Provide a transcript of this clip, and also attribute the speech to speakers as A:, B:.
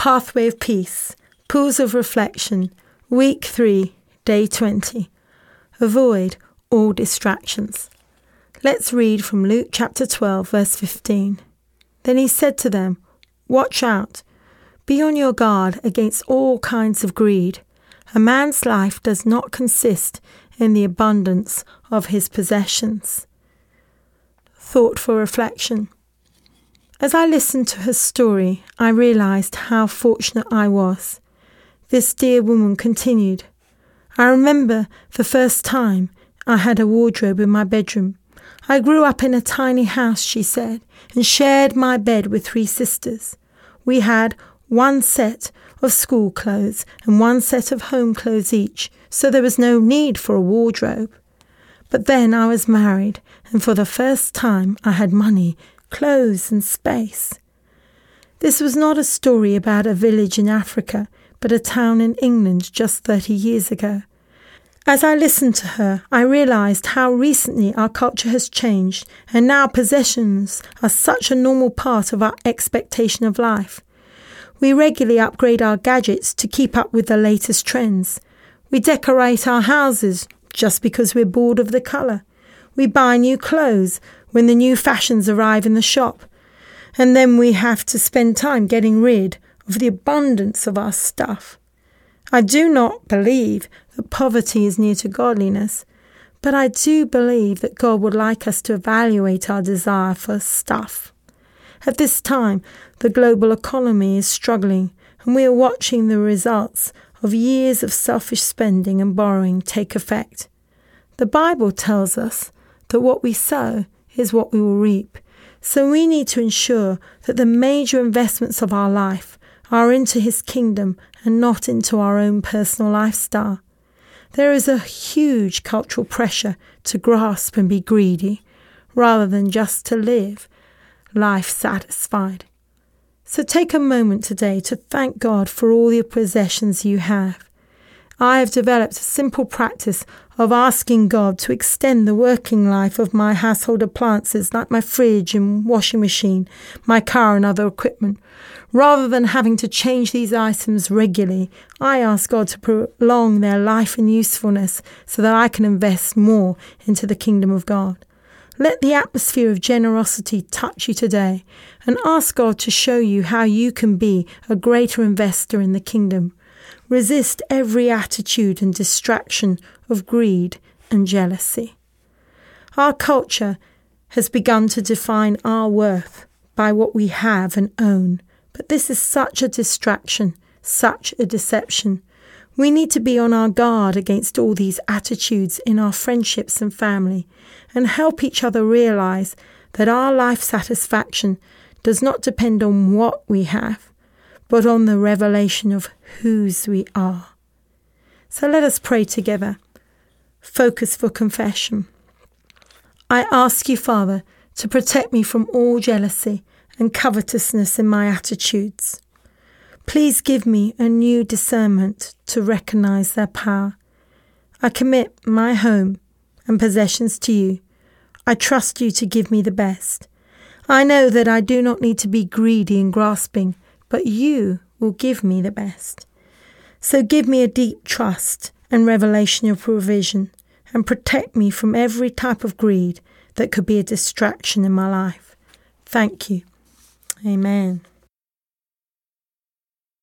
A: Pathway of Peace, Pools of Reflection, Week 3, Day 20. Avoid all distractions. Let's read from Luke chapter 12, verse 15. Then he said to them, "Watch out. Be on your guard against all kinds of greed. A man's life does not consist in the abundance of his possessions." Thought for reflection. As I listened to her story, I realised how fortunate I was. This dear woman continued, "I remember the first time I had a wardrobe in my bedroom. I grew up in a tiny house," she said, "and shared my bed with 3 sisters. We had one set of school clothes and one set of home clothes each, so there was no need for a wardrobe. But then I was married, and for the first time I had money, clothes and space." This was not a story about a village in Africa, but a town in England just 30 years ago. As I listened to her, I realised how recently our culture has changed, and now possessions are such a normal part of our expectation of life. We regularly upgrade our gadgets to keep up with the latest trends. We decorate our houses just because we're bored of the colour. We buy new clothes when the new fashions arrive in the shop. And then we have to spend time getting rid of the abundance of our stuff. I do not believe that poverty is near to godliness, but I do believe that God would like us to evaluate our desire for stuff. At this time, the global economy is struggling, and we are watching the results of years of selfish spending and borrowing take effect. The Bible tells us that what we sow is what we will reap. So we need to ensure that the major investments of our life are into His kingdom and not into our own personal lifestyle. There is a huge cultural pressure to grasp and be greedy, rather than just to live life satisfied. So take a moment today to thank God for all the possessions you have. I have developed a simple practice of asking God to extend the working life of my household appliances like my fridge and washing machine, my car and other equipment. Rather than having to change these items regularly, I ask God to prolong their life and usefulness so that I can invest more into the kingdom of God. Let the atmosphere of generosity touch you today, and ask God to show you how you can be a greater investor in the kingdom. Resist every attitude and distraction of greed and jealousy. Our culture has begun to define our worth by what we have and own, but this is such a distraction, such a deception. We need to be on our guard against all these attitudes in our friendships and family, and help each other realize that our life satisfaction does not depend on what we have, but on the revelation of whose we are. So let us pray together. Focus for confession. I ask you, Father, to protect me from all jealousy and covetousness in my attitudes. Please give me a new discernment to recognize their power. I commit my home and possessions to you. I trust you to give me the best. I know that I do not need to be greedy and grasping, but you will give me the best. So give me a deep trust and revelation of provision, and protect me from every type of greed that could be a distraction in my life. Thank you. Amen.